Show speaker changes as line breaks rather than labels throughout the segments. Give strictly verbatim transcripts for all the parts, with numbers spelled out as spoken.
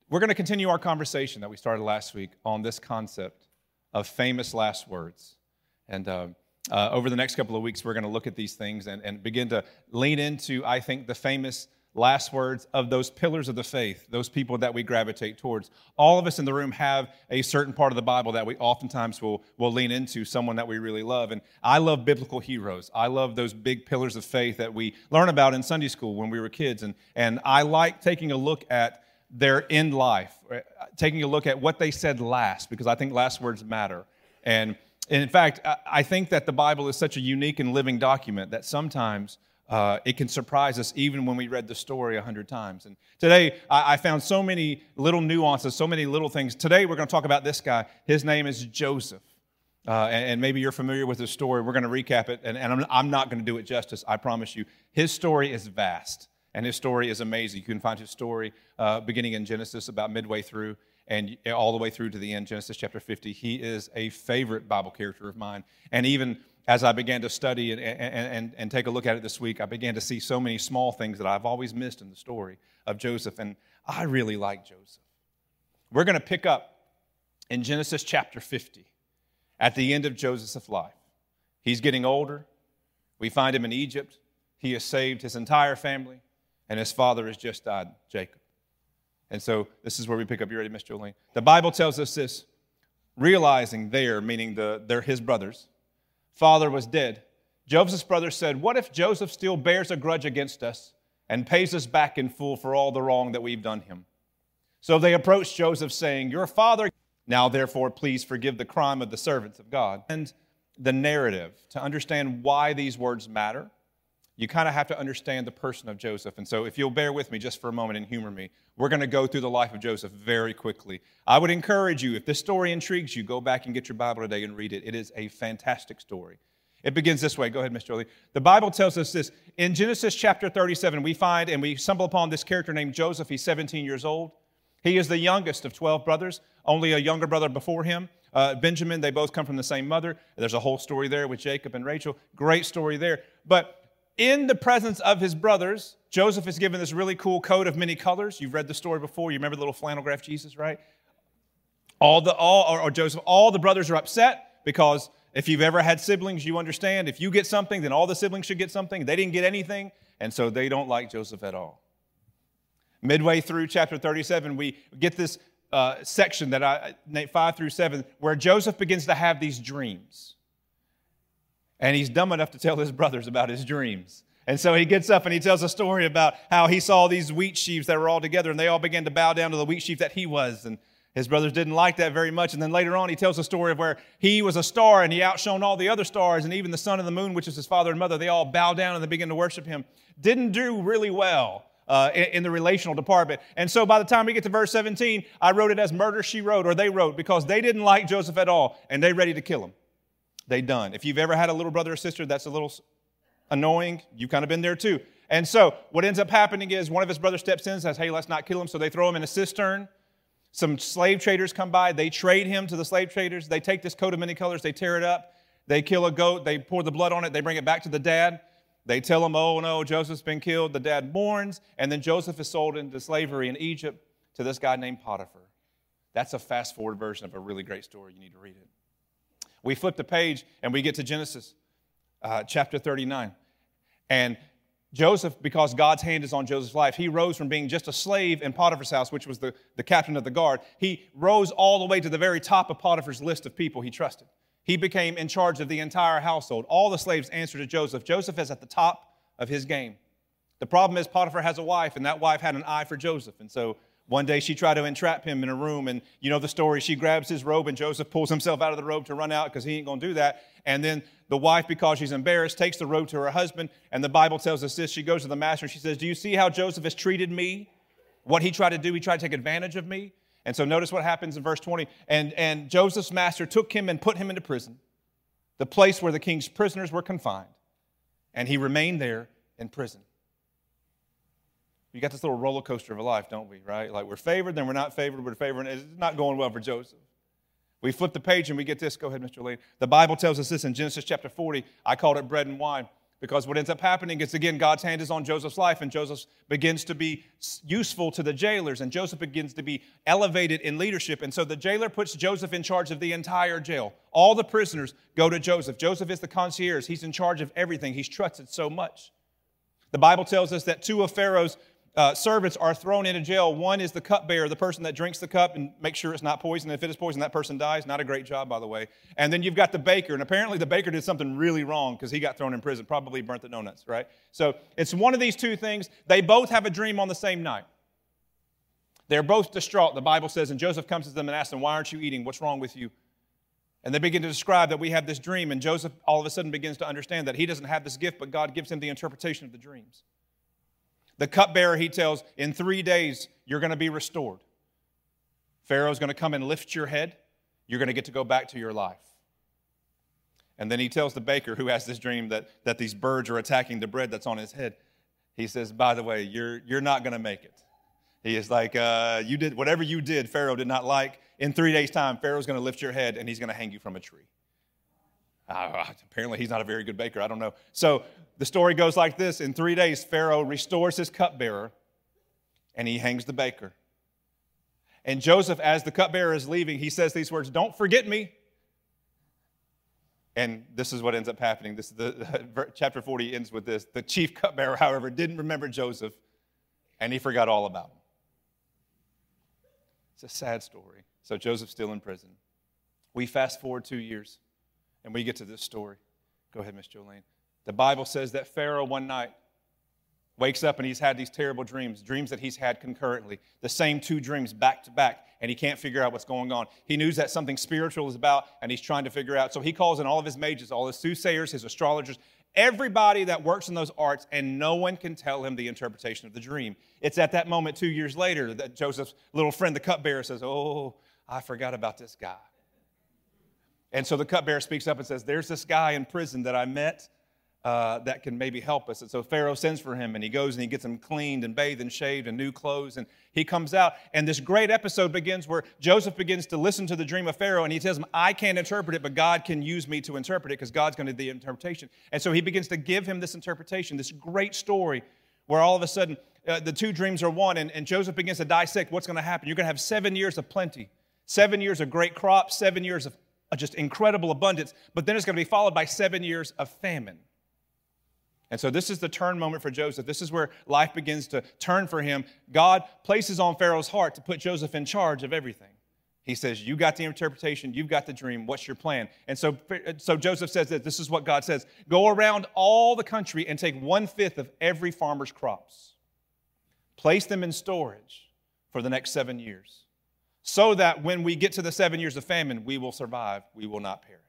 We're going to continue our conversation that we started last week on this concept of famous last words. And uh, uh, over the next couple of weeks, we're going to look at these things and, and begin to lean into, I think, the famous last words of those pillars of the faith, those people that we gravitate towards. All of us in the room have a certain part of the Bible that we oftentimes will, will lean into, someone that we really love. And I love biblical heroes. I love those big pillars of faith that we learn about in Sunday school when we were kids. And, and I like taking a look at their end life, taking a look at what they said last, because I think last words matter. And, and in fact, I think that the Bible is such a unique and living document that sometimes Uh, it can surprise us even when we read the story a hundred times. And today, I, I found so many little nuances, so many little things. Today, we're going to talk about this guy. His name is Joseph. Uh, and, and maybe you're familiar with his story. We're going to recap it, and, and I'm, I'm not going to do it justice, I promise you. His story is vast, and his story is amazing. You can find his story uh, beginning in Genesis, about midway through, and all the way through to the end, Genesis chapter fifty. He is a favorite Bible character of mine. And even as I began to study and, and, and, and take a look at it this week, I began to see so many small things that I've always missed in the story of Joseph, and I really like Joseph. We're going to pick up in Genesis chapter fifty, at the end of Joseph's life. He's getting older. We find him in Egypt. He has saved his entire family, and his father has just died, Jacob. And so this is where we pick up. You ready, Miss Jolene? The Bible tells us this: realizing there, meaning the they're his brothers, father was dead. Joseph's brothers said, "What if Joseph still bears a grudge against us and pays us back in full for all the wrong that we've done him?" So they approached Joseph, saying, "Your father, now therefore please forgive the crime of the servants of God." And the narrative, to understand why these words matter, you kind of have to understand the person of Joseph. And so if you'll bear with me just for a moment and humor me, we're going to go through the life of Joseph very quickly. I would encourage you, if this story intrigues you, go back and get your Bible today and read it. It is a fantastic story. It begins this way. Go ahead, Miss Jolie. The Bible tells us this. In Genesis chapter thirty-seven, we find and we stumble upon this character named Joseph. He's seventeen years old. He is the youngest of twelve brothers, only a younger brother before him. Uh, Benjamin, they both come from the same mother. There's a whole story there with Jacob and Rachel. Great story there. But in the presence of his brothers, Joseph is given this really cool coat of many colors. You've read the story before. You remember the little flannel graph Jesus, right? All the all or, or Joseph, all the brothers are upset because if you've ever had siblings, you understand if you get something, then all the siblings should get something. They didn't get anything, and so they don't like Joseph at all. Midway through chapter thirty-seven, we get this uh, section that I five through seven, where Joseph begins to have these dreams. And he's dumb enough to tell his brothers about his dreams. And so he gets up and he tells a story about how he saw these wheat sheaves that were all together, and they all began to bow down to the wheat sheaf that he was. And his brothers didn't like that very much. And then later on, he tells a story of where he was a star and he outshone all the other stars, and even the sun and the moon, which is his father and mother, they all bow down and they begin to worship him. Didn't do really well uh, in, in the relational department. And so by the time we get to verse seventeen, I wrote it as murder she wrote, or they wrote, because they didn't like Joseph at all, and they ready to kill him. They done. If you've ever had a little brother or sister that's a little annoying, you've kind of been there too. And so what ends up happening is one of his brothers steps in and says, "Hey, let's not kill him." So they throw him in a cistern. Some slave traders come by. They trade him to the slave traders. They take this coat of many colors. They tear it up. They kill a goat. They pour the blood on it. They bring it back to the dad. They tell him, "Oh, no, Joseph's been killed." The dad mourns. And then Joseph is sold into slavery in Egypt to this guy named Potiphar. That's a fast-forward version of a really great story. You need to read it. We flip the page and we get to Genesis uh, chapter thirty-nine. And Joseph, because God's hand is on Joseph's life, he rose from being just a slave in Potiphar's house, which was the, the captain of the guard. He rose all the way to the very top of Potiphar's list of people he trusted. He became in charge of the entire household. All the slaves answered to Joseph. Joseph is at the top of his game. The problem is Potiphar has a wife, and that wife had an eye for Joseph. And so one day she tried to entrap him in a room, and you know the story. She grabs his robe, and Joseph pulls himself out of the robe to run out because he ain't going to do that. And then the wife, because she's embarrassed, takes the robe to her husband, and the Bible tells us this. She goes to the master, and she says, "Do you see how Joseph has treated me? What he tried to do, he tried to take advantage of me." And so notice what happens in verse twenty. And, and Joseph's master took him and put him into prison, the place where the king's prisoners were confined. And he remained there in prison. We got this little roller coaster of a life, don't we, right? Like we're favored, then we're not favored, we're favored. It's not going well for Joseph. We flip the page and we get this. Go ahead, Mister Lane. The Bible tells us this in Genesis chapter forty. I called it bread and wine Because what ends up happening is, again, God's hand is on Joseph's life, and Joseph begins to be useful to the jailers, and Joseph begins to be elevated in leadership. And so the jailer puts Joseph in charge of the entire jail. All the prisoners go to Joseph. Joseph is the concierge. He's in charge of everything. He's trusted so much. The Bible tells us that two of Pharaoh's Uh, servants are thrown into jail. One is the cupbearer, the person that drinks the cup and makes sure it's not poison. If it is poison, that person dies. Not a great job, by the way. And then you've got the baker, and apparently the baker did something really wrong because he got thrown in prison, probably burnt the donuts, right? So it's one of these two things. They both have a dream on the same night. They're both distraught, the Bible says, and Joseph comes to them and asks them, why aren't you eating? What's wrong with you? And they begin to describe that we have this dream, and Joseph all of a sudden begins to understand that he doesn't have this gift, but God gives him the interpretation of the dreams. The cupbearer, he tells, in three days, you're going to be restored. Pharaoh's going to come and lift your head. You're going to get to go back to your life. And then he tells the baker, who has this dream that, that these birds are attacking the bread that's on his head. He says, by the way, you're, you're not going to make it. He is like, uh, you did whatever you did, Pharaoh did not like. In three days' time, Pharaoh's going to lift your head, and he's going to hang you from a tree. Uh, apparently, he's not a very good baker. I don't know. So the story goes like this. In three days, Pharaoh restores his cupbearer, and he hangs the baker. And Joseph, as the cupbearer is leaving, he says these words, don't forget me. And this is what ends up happening. This, the, chapter forty ends with this. The chief cupbearer, however, didn't remember Joseph, and he forgot all about him. It's a sad story. So Joseph's still in prison. We fast forward two years. And we get to this story. Go ahead, Miss Jolene. The Bible says that Pharaoh one night wakes up and he's had these terrible dreams, dreams that he's had concurrently, the same two dreams back to back, and he can't figure out what's going on. He knows that something spiritual is about, and he's trying to figure out. So he calls in all of his mages, all his soothsayers, his astrologers, everybody that works in those arts, and no one can tell him the interpretation of the dream. It's at that moment two years later that Joseph's little friend, the cupbearer, says, oh, I forgot about this guy. And so the cupbearer speaks up and says, there's this guy in prison that I met uh, that can maybe help us. And so Pharaoh sends for him, and he goes and he gets him cleaned and bathed and shaved and new clothes. And he comes out, and this great episode begins where Joseph begins to listen to the dream of Pharaoh, and he tells him, I can't interpret it, but God can use me to interpret it because God's going to do the interpretation. And so he begins to give him this interpretation, this great story where all of a sudden uh, the two dreams are one, and, and Joseph begins to dissect what's going to happen. You're going to have seven years of plenty, seven years of great crops, seven years of just incredible abundance, but then it's going to be followed by seven years of famine. And so this is the turn moment for Joseph. This is where life begins to turn for him. God places on Pharaoh's heart to put Joseph in charge of everything. He says, you got the interpretation, you've got the dream, what's your plan? And so, so Joseph says that this is what God says. Go around all the country and take one-fifth of every farmer's crops. Place them in storage for the next seven years. So that when we get to the seven years of famine, we will survive, we will not perish.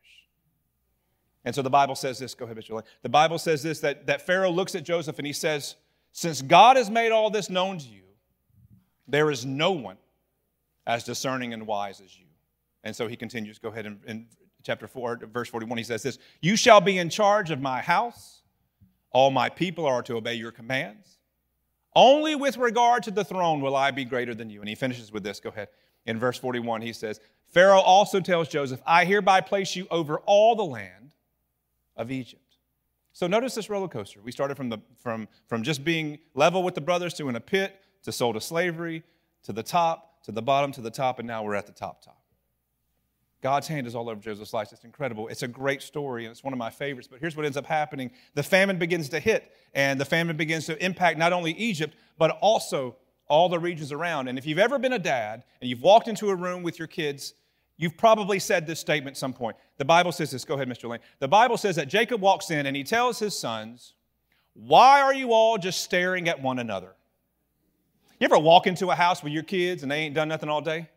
And so the Bible says this, go ahead, Mister Lane. The Bible says this, that, that Pharaoh looks at Joseph and he says, since God has made all this known to you, there is no one as discerning and wise as you. And so he continues, go ahead, in, in chapter four, verse forty-one, he says this, you shall be in charge of my house. All my people are to obey your commands. Only with regard to the throne will I be greater than you. And he finishes with this, go ahead. In verse forty-one, he says, Pharaoh also tells Joseph, I hereby place you over all the land of Egypt. So notice this roller coaster. We started from, the, from, from just being level with the brothers to in a pit, to sold to slavery, to the top, to the bottom, to the top, and now we're at the top top. God's hand is all over Joseph's life. It's incredible. It's a great story, and it's one of my favorites. But here's what ends up happening. The famine begins to hit, and the famine begins to impact not only Egypt, but also all the regions around. And if you've ever been a dad and you've walked into a room with your kids, you've probably said this statement at some point. The Bible says this. Go ahead, Mister Lane. The Bible says that Jacob walks in and he tells his sons, why are you all just staring at one another? You ever walk into a house with your kids and they ain't done nothing all day?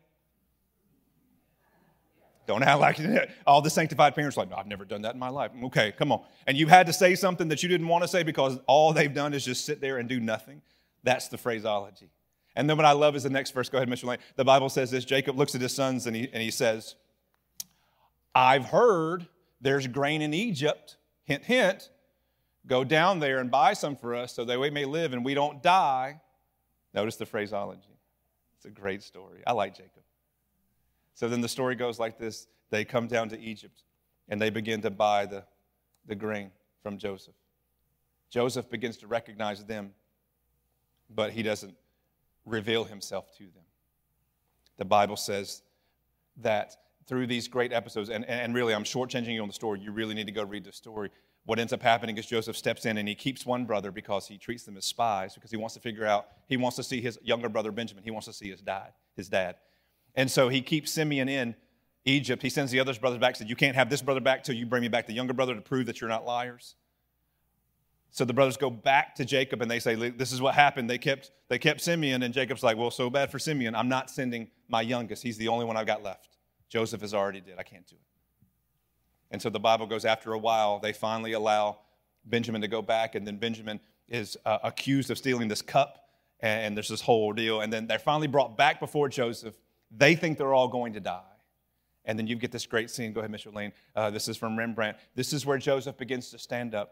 Don't act like all the sanctified parents are like, no, I've never done that in my life. Okay, come on. And you've had to say something that you didn't want to say because all they've done is just sit there and do nothing. That's the phraseology. And then what I love is the next verse. Go ahead, Mister Lane. The Bible says this. Jacob looks at his sons and he, and he says, I've heard there's grain in Egypt. Hint, hint. Go down there and buy some for us so that we may live and we don't die. Notice the phraseology. It's a great story. I like Jacob. So then the story goes like this. They come down to Egypt and they begin to buy the, the grain from Joseph. Joseph begins to recognize them, but he doesn't reveal himself to them. The Bible says that through these great episodes, and, and really I'm shortchanging you on the story, you really need to go read the story. What ends up happening is Joseph steps in and he keeps one brother because he treats them as spies, because he wants to figure out, he wants to see his younger brother Benjamin. He wants to see his dad, his dad. And so he keeps Simeon in Egypt. He sends the other brothers back, said, you can't have this brother back till you bring me back the younger brother to prove that you're not liars. So the brothers go back to Jacob and they say, this is what happened. They kept, they kept Simeon, and Jacob's like, well, so bad for Simeon. I'm not sending my youngest. He's the only one I've got left. Joseph has already did. I can't do it. And so the Bible goes, after a while, they finally allow Benjamin to go back, and then Benjamin is uh, accused of stealing this cup, and there's this whole deal. And then they're finally brought back before Joseph. They think they're all going to die. And then you get this great scene. Go ahead, Mister Lane. Uh, this is from Rembrandt. This is where Joseph begins to stand up.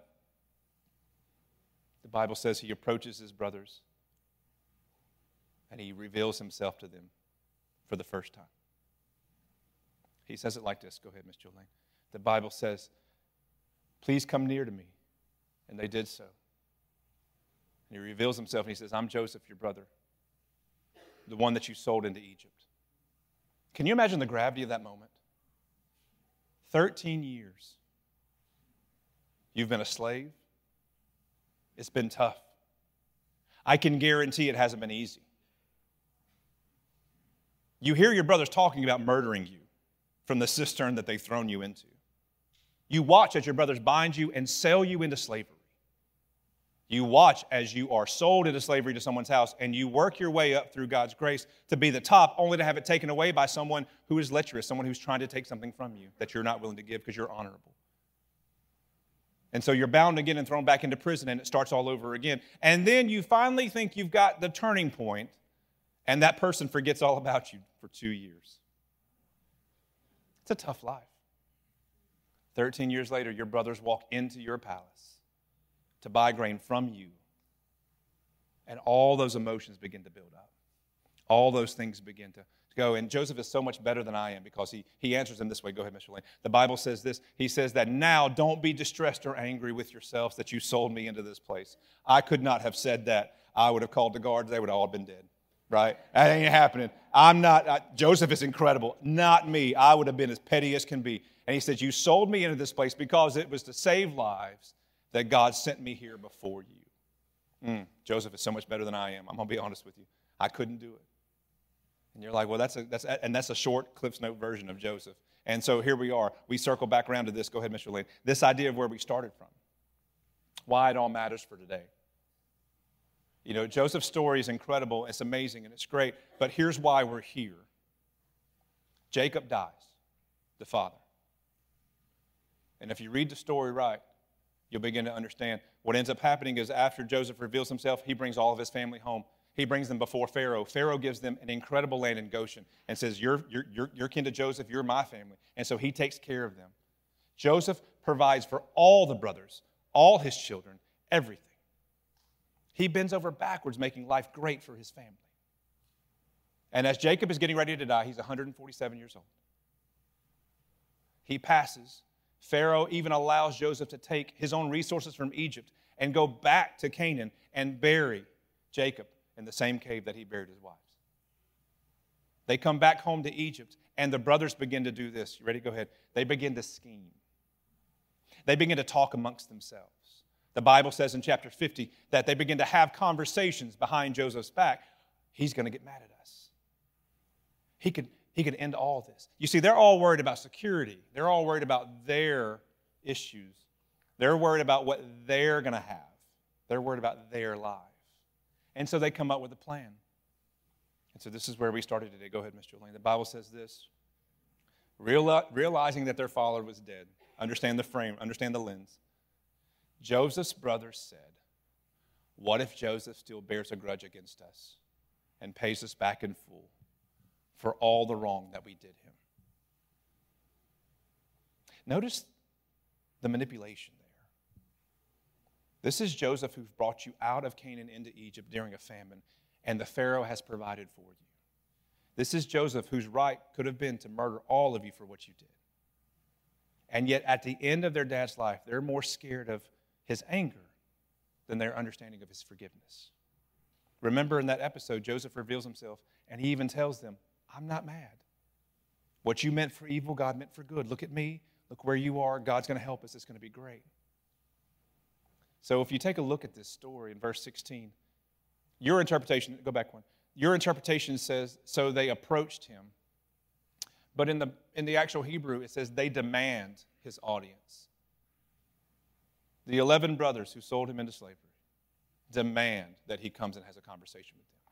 The Bible says he approaches his brothers and he reveals himself to them for the first time. He says it like this. Go ahead, Mister Lane. The Bible says, please come near to me. And they did so. And he reveals himself and he says, I'm Joseph, your brother, the one that you sold into Egypt. Can you imagine the gravity of that moment? Thirteen years. You've been a slave. It's been tough. I can guarantee it hasn't been easy. You hear your brothers talking about murdering you from the cistern that they've thrown you into. You watch as your brothers bind you and sell you into slavery. You watch as you are sold into slavery to someone's house, and you work your way up through God's grace to be the top, only to have it taken away by someone who is lecherous, someone who's trying to take something from you that you're not willing to give because you're honorable. And so you're bound again and thrown back into prison, and it starts all over again. And then you finally think you've got the turning point, and that person forgets all about you for two years. It's a tough life. Thirteen years later, your brothers walk into your palace to buy grain from you, and all those emotions begin to build up. All those things begin to go. And Joseph is so much better than I am because he, he answers them this way. Go ahead, Mister Lane. The Bible says this. He says that now don't be distressed or angry with yourselves that you sold me into this place. I could not have said that. I would have called the guards. They would have all been dead. Right? That ain't happening. I'm not, uh, Joseph is incredible. Not me. I would have been as petty as can be. And he says, you sold me into this place because it was to save lives that God sent me here before you. Mm, Joseph is so much better than I am. I'm going to be honest with you. I couldn't do it. And you're like, well, that's a, that's a, and that's a short Cliff's Note version of Joseph. And so here we are. We circle back around to this. Go ahead, Mister Lane. This idea of where we started from. Why it all matters for today. You know, Joseph's story is incredible. It's amazing and it's great. But here's why we're here. Jacob dies, the father. And if you read the story right, you'll begin to understand what ends up happening is after Joseph reveals himself, he brings all of his family home. He brings them before Pharaoh. Pharaoh gives them an incredible land in Goshen and says, you're, you're, you're, you're kin to Joseph, you're my family. And so he takes care of them. Joseph provides for all the brothers, all his children, everything. He bends over backwards, making life great for his family. And as Jacob is getting ready to die, he's one hundred forty-seven years old. He passes. Pharaoh even allows Joseph to take his own resources from Egypt and go back to Canaan and bury Jacob in the same cave that he buried his wives. They come back home to Egypt, and the brothers begin to do this. You ready? Go ahead. They begin to scheme. They begin to talk amongst themselves. The Bible says in chapter fifty that they begin to have conversations behind Joseph's back. He's going to get mad at us. He could, he could end all this. You see, they're all worried about security. They're all worried about their issues. They're worried about what they're going to have. They're worried about their life. And so they come up with a plan. And so this is where we started today. Go ahead, Mister Lane. The Bible says this. Real, realizing that their father was dead. Understand the frame. Understand the lens. Joseph's brothers said, what if Joseph still bears a grudge against us and pays us back in full for all the wrong that we did him? Notice the manipulation there. This is Joseph who brought you out of Canaan into Egypt during a famine, and the Pharaoh has provided for you. This is Joseph whose right could have been to murder all of you for what you did. And yet at the end of their dad's life, they're more scared of his anger than their understanding of his forgiveness. Remember in that episode, Joseph reveals himself, and he even tells them, I'm not mad. What you meant for evil, God meant for good. Look at me. Look where you are. God's going to help us. It's going to be great. So if you take a look at this story in verse sixteen, your interpretation, go back one. Your interpretation says, so they approached him. But in the, in the actual Hebrew, it says they demand his audience. The eleven brothers who sold him into slavery demand that he comes and has a conversation with them.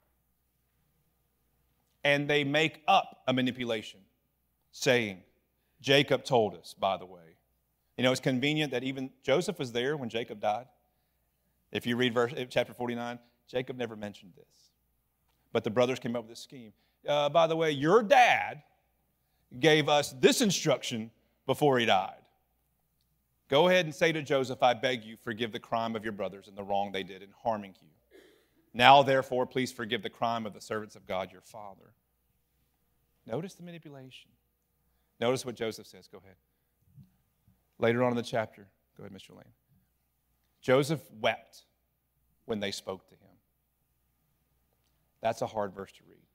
And they make up a manipulation, saying, Jacob told us, by the way. You know, it's convenient that even Joseph was there when Jacob died. If you read verse, chapter forty-nine, Jacob never mentioned this. But the brothers came up with this scheme. Uh, by the way, your dad gave us this instruction before he died. Go ahead and say to Joseph, I beg you, forgive the crime of your brothers and the wrong they did in harming you. Now, therefore, please forgive the crime of the servants of God, your father. Notice the manipulation. Notice what Joseph says. Go ahead. Later on in the chapter, go ahead, Mister Lane. Joseph wept when they spoke to him. That's a hard verse to read.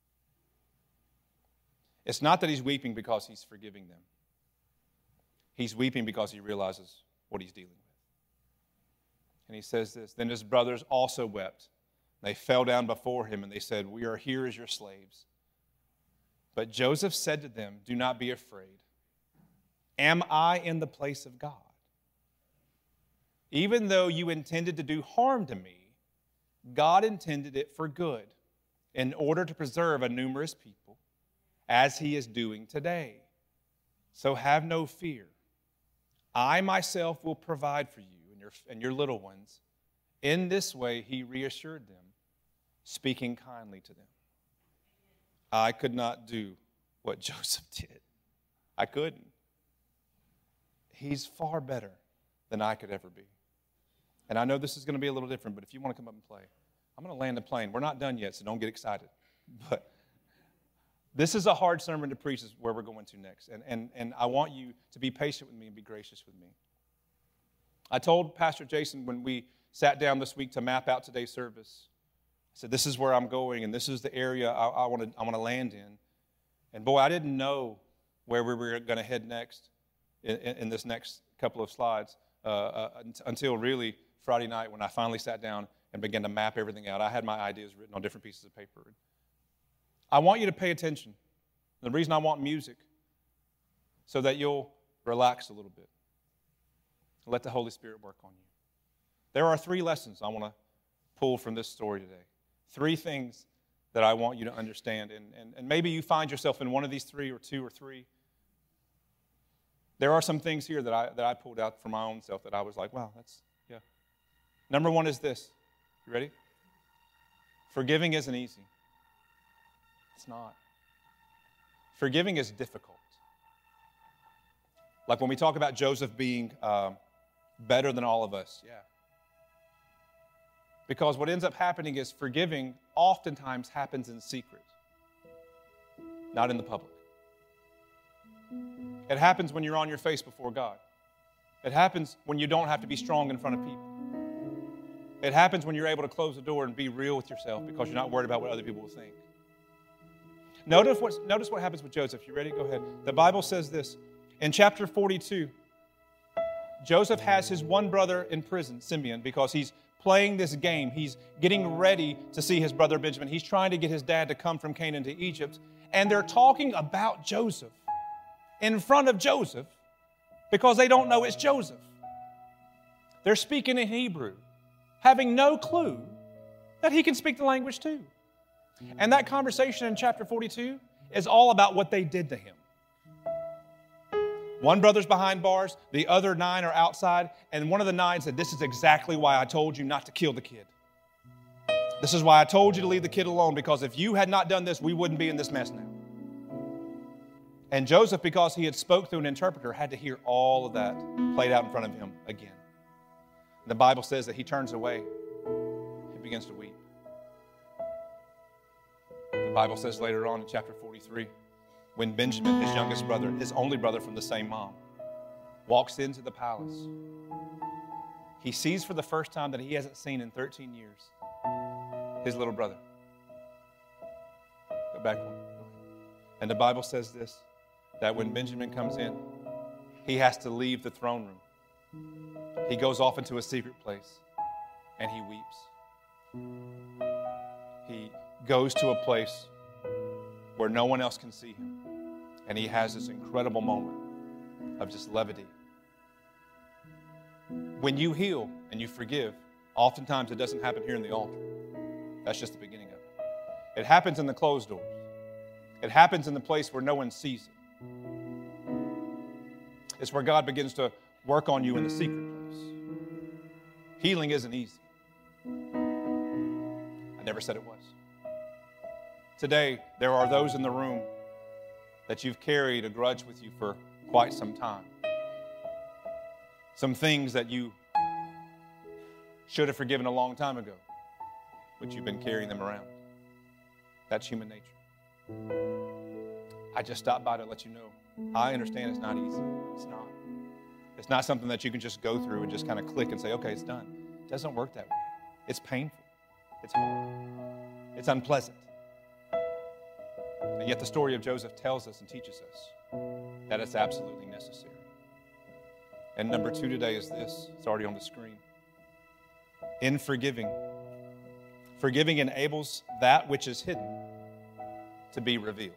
It's not that he's weeping because he's forgiving them. He's weeping because he realizes what he's dealing with. And he says this, then his brothers also wept. They fell down before him and they said, we are here as your slaves. But Joseph said to them, do not be afraid. Am I in the place of God? Even though you intended to do harm to me, God intended it for good, in order to preserve a numerous people, as he is doing today. So have no fear. I myself will provide for you and your, and your little ones. In this way, he reassured them, speaking kindly to them. I could not do what Joseph did. I couldn't. He's far better than I could ever be. And I know this is going to be a little different, but if you want to come up and play, I'm going to land the plane. We're not done yet, so don't get excited. But this is a hard sermon to preach, is where we're going to next. And, and, and I want you to be patient with me and be gracious with me. I told Pastor Jason when we sat down this week to map out today's service, I said, this is where I'm going, and this is the area I, I want to I want to land in. And boy, I didn't know where we were going to head next in, in, in this next couple of slides uh, uh, until really Friday night when I finally sat down and began to map everything out. I had my ideas written on different pieces of paper. I want you to pay attention. The reason I want music, so that you'll relax a little bit. Let the Holy Spirit work on you. There are three lessons I want to pull from this story today. Three things that I want you to understand. And, and, and maybe you find yourself in one of these three or two or three. There are some things here that I, that I pulled out for my own self that I was like, wow, that's, yeah. Number one is this. You ready? Forgiving isn't easy. It's not. Forgiving is difficult. Like when we talk about Joseph being um, better than all of us, yeah. Because what ends up happening is forgiving oftentimes happens in secret, not in the public. It happens when you're on your face before God. It happens when you don't have to be strong in front of people. It happens when you're able to close the door and be real with yourself because you're not worried about what other people will think. Notice what, notice what happens with Joseph. You ready? Go ahead. The Bible says this. In chapter forty-two, Joseph has his one brother in prison, Simeon, because he's playing this game. He's getting ready to see his brother Benjamin. He's trying to get his dad to come from Canaan to Egypt. And they're talking about Joseph in front of Joseph because they don't know it's Joseph. They're speaking in Hebrew, having no clue that he can speak the language too. And that conversation in chapter forty-two is all about what they did to him. One brother's behind bars, the other nine are outside, and one of the nine said, this is exactly why I told you not to kill the kid. This is why I told you to leave the kid alone, because if you had not done this, we wouldn't be in this mess now. And Joseph, because he had spoke through an interpreter, had to hear all of that played out in front of him again. The Bible says that he turns away and begins to weep. The Bible says later on in chapter forty-three, when Benjamin, his youngest brother, his only brother from the same mom, walks into the palace, he sees for the first time that he hasn't seen in thirteen years his little brother. Go back one. And the Bible says this, that when Benjamin comes in, he has to leave the throne room. He goes off into a secret place and he weeps. He goes to a place where no one else can see him. And he has this incredible moment of just levity. When you heal and you forgive, oftentimes it doesn't happen here in the altar. That's just the beginning of it. It happens in the closed doors. It happens in the place where no one sees it. It's where God begins to work on you in the secret place. Healing isn't easy. I never said it was. Today, there are those in the room that you've carried a grudge with you for quite some time. Some things that you should have forgiven a long time ago, but you've been carrying them around. That's human nature. I just stopped by to let you know. I understand it's not easy. It's not. It's not something that you can just go through and just kind of click and say, okay, it's done. It doesn't work that way. It's painful. It's hard. It's unpleasant. And yet the story of Joseph tells us and teaches us that it's absolutely necessary. And number two today is this. It's already on the screen. In forgiving, forgiving enables that which is hidden to be revealed.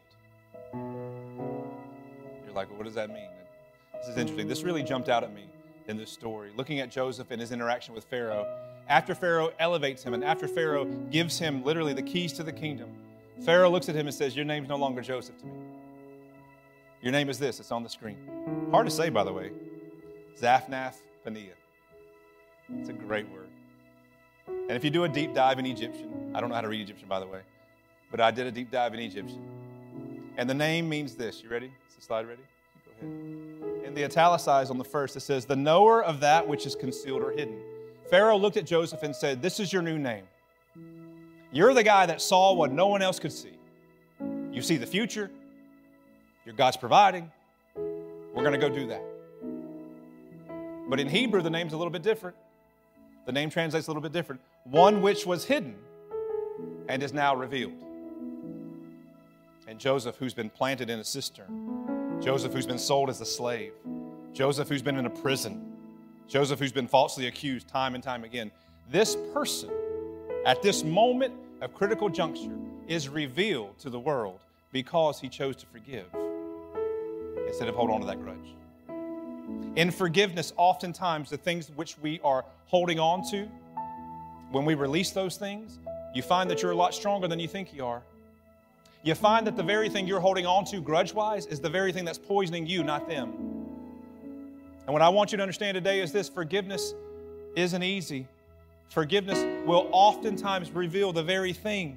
You're like, well, what does that mean? This is interesting. This really jumped out at me in this story. Looking at Joseph and his interaction with Pharaoh. After Pharaoh elevates him and after Pharaoh gives him literally the keys to the kingdom, Pharaoh looks at him and says, your name's no longer Joseph to me. Your name is this. It's on the screen. Hard to say, by the way. Zaphnath-Paneah. It's a great word. And if you do a deep dive in Egyptian, I don't know how to read Egyptian, by the way, but I did a deep dive in Egyptian. And the name means this. You ready? Is the slide ready? Go ahead. In the italicized on the first, it says, the knower of that which is concealed or hidden. Pharaoh looked at Joseph and said, this is your new name. You're the guy that saw what no one else could see. You see the future. Your God's providing. We're going to go do that. But in Hebrew, the name's a little bit different. The name translates a little bit different. One which was hidden and is now revealed. And Joseph, who's been planted in a cistern. Joseph, who's been sold as a slave. Joseph, who's been in a prison. Joseph, who's been falsely accused time and time again. This person, at this moment of critical juncture, is revealed to the world because he chose to forgive instead of hold on to that grudge. In forgiveness, oftentimes the things which we are holding on to, when we release those things, you find that you're a lot stronger than you think you are. You find that the very thing you're holding on to grudge-wise is the very thing that's poisoning you, not them. And what I want you to understand today is this: forgiveness isn't easy. Forgiveness will oftentimes reveal the very thing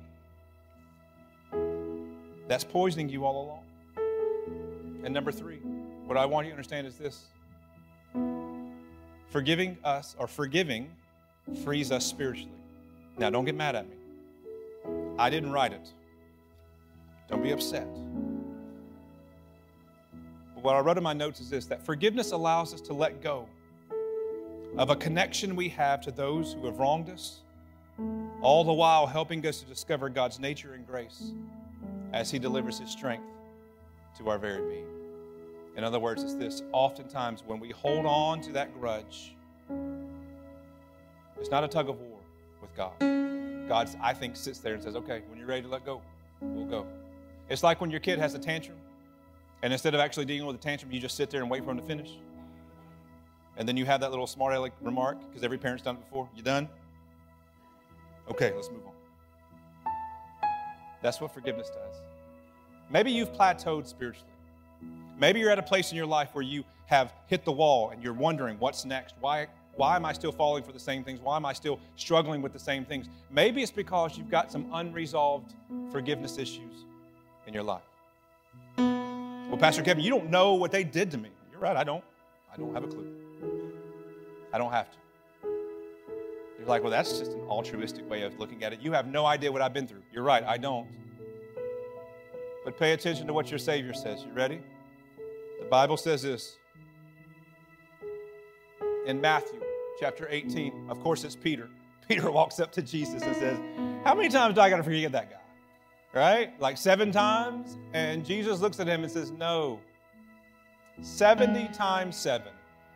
that's poisoning you all along. And number three, what I want you to understand is this: forgiving us, or forgiving, frees us spiritually. Now, don't get mad at me. I didn't write it. Don't be upset. But what I wrote in my notes is this: that forgiveness allows us to let go of a connection we have to those who have wronged us, all the while helping us to discover God's nature and grace as He delivers His strength to our very being. In other words, it's this: oftentimes when we hold on to that grudge, it's not a tug of war with God. God, I think, sits there and says, okay, when you're ready to let go, we'll go. It's like when your kid has a tantrum, and instead of actually dealing with the tantrum, you just sit there and wait for him to finish. And then you have that little smart aleck remark, because every parent's done it before. You done? Okay, let's move on. That's what forgiveness does. Maybe you've plateaued spiritually. Maybe you're at a place in your life where you have hit the wall and you're wondering, what's next? Why, why am I still falling for the same things? Why am I still struggling with the same things? Maybe it's because you've got some unresolved forgiveness issues in your life. Well, Pastor Kevin, you don't know what they did to me. You're right, I don't. I don't have a clue. I don't have to. You're like, well, that's just an altruistic way of looking at it. You have no idea what I've been through. You're right, I don't. But pay attention to what your Savior says. You ready? The Bible says this in Matthew chapter eighteen. Of course, it's Peter. Peter walks up to Jesus and says, how many times do I got to forgive that guy? Right? Like seven times? And Jesus looks at him and says, no. seventy times seven.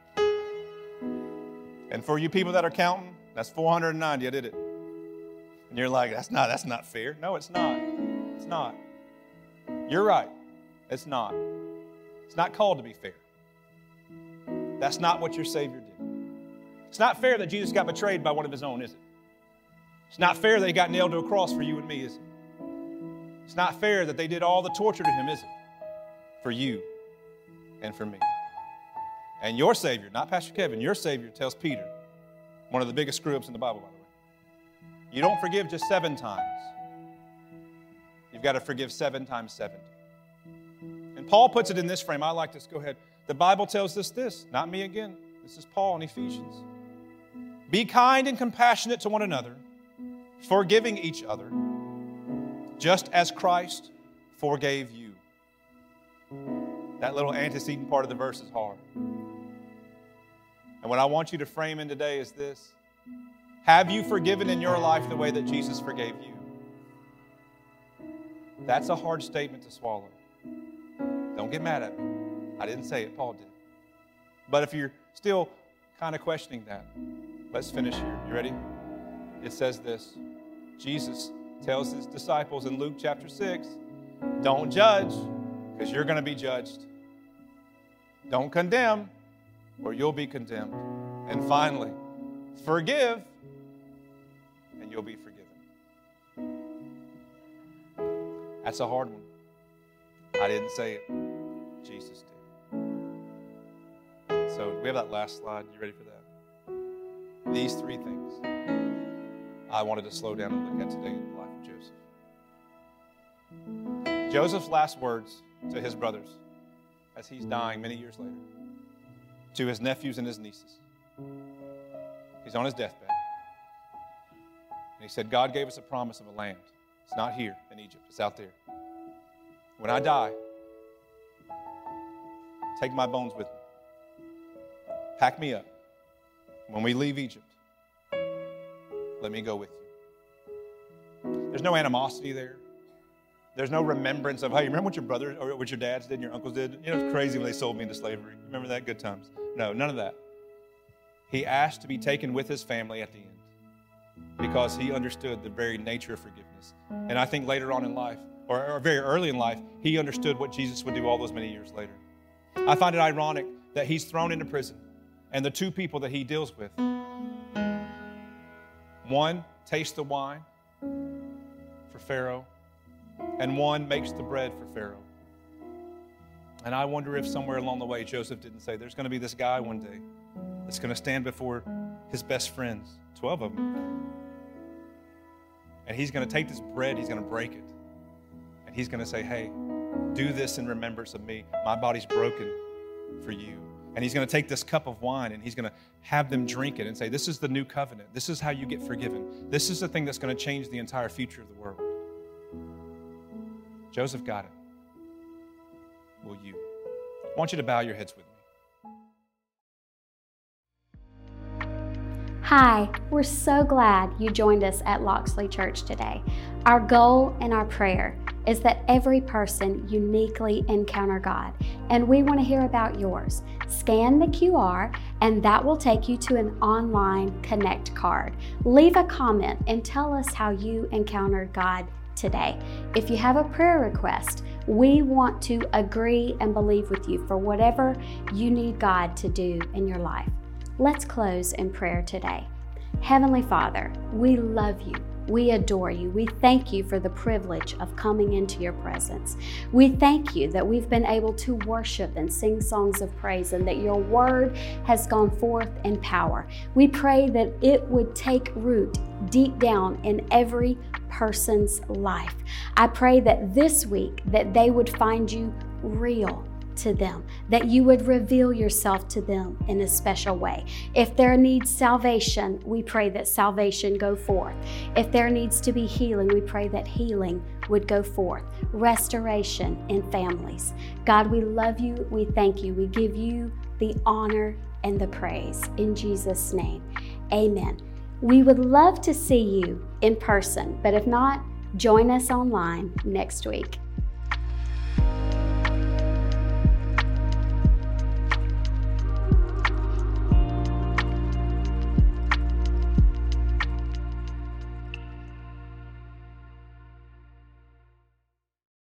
And for you people that are counting, that's four hundred ninety. I did it. And you're like, that's not, that's not fair. No, it's not. It's not. You're right. It's not. It's not called to be fair. That's not what your Savior did. It's not fair that Jesus got betrayed by one of his own, is it? It's not fair that he got nailed to a cross for you and me, is it? It's not fair that they did all the torture to him, is it? For you and for me. And your Savior, not Pastor Kevin, your Savior tells Peter, one of the biggest screw-ups in the Bible, by the way, you don't forgive just seven times. You've got to forgive seven times seventy. And Paul puts it in this frame. I like this. Go ahead. The Bible tells us this, not me again. This is Paul in Ephesians. Be kind and compassionate to one another, forgiving each other, just as Christ forgave you. That little antecedent part of the verse is hard. And what I want you to frame in today is this. Have you forgiven in your life the way that Jesus forgave you? That's a hard statement to swallow. Don't get mad at me. I didn't say it, Paul did. But if you're still kind of questioning that, let's finish here. You ready? It says this. Jesus tells his disciples in Luke chapter six, don't judge, because you're going to be judged. Don't condemn, or you'll be condemned. And finally, forgive, and you'll be forgiven. That's a hard one. I didn't say it. Jesus did. So do we have that last slide? You ready for that? These three things I wanted to slow down and look at today in the life of Joseph. Joseph's last words to his brothers as he's dying many years later, to his nephews and his nieces. He's on his deathbed. And he said, God gave us a promise of a land. It's not here in Egypt. It's out there. When I die, take my bones with me. Pack me up. When we leave Egypt, let me go with you. There's no animosity there. There's no remembrance of, hey, remember what your brothers or what your dads did and your uncles did? You know, it's crazy when they sold me into slavery. Remember that? Good times. No, none of that. He asked to be taken with his family at the end because he understood the very nature of forgiveness. And I think later on in life, or, or very early in life, he understood what Jesus would do all those many years later. I find it ironic that he's thrown into prison, and the two people that he deals with, one tastes the wine for Pharaoh, and one makes the bread for Pharaoh. And I wonder if somewhere along the way, Joseph didn't say, there's going to be this guy one day that's going to stand before his best friends, twelve of them, and he's going to take this bread, he's going to break it, and he's going to say, hey, do this in remembrance of me. My body's broken for you. And he's going to take this cup of wine and he's going to have them drink it and say, this is the new covenant. This is how you get forgiven. This is the thing that's going to change the entire future of the world. Joseph got it. Will you? I want you to bow your heads with me.
Hi, we're so glad you joined us at Loxley Church today. Our goal and our prayer is that every person uniquely encounter God, and we want to hear about yours. Scan the Q R, and that will take you to an online Connect card. Leave a comment and tell us how you encountered God today. If you have a prayer request, we want to agree and believe with you for whatever you need God to do in your life. Let's close in prayer today. Heavenly Father, we love you. We adore you. We thank you for the privilege of coming into your presence. We thank you that we've been able to worship and sing songs of praise and that your word has gone forth in power. We pray that it would take root deep down in every person's life. I pray that this week that they would find you real, to them, that you would reveal yourself to them in a special way. If there needs salvation, we pray that salvation go forth. If there needs to be healing, we pray that healing would go forth. Restoration in families. God, we love you. We thank you. We give you the honor and the praise. In Jesus' name, amen. We would love to see you in person, but if not, join us online next week.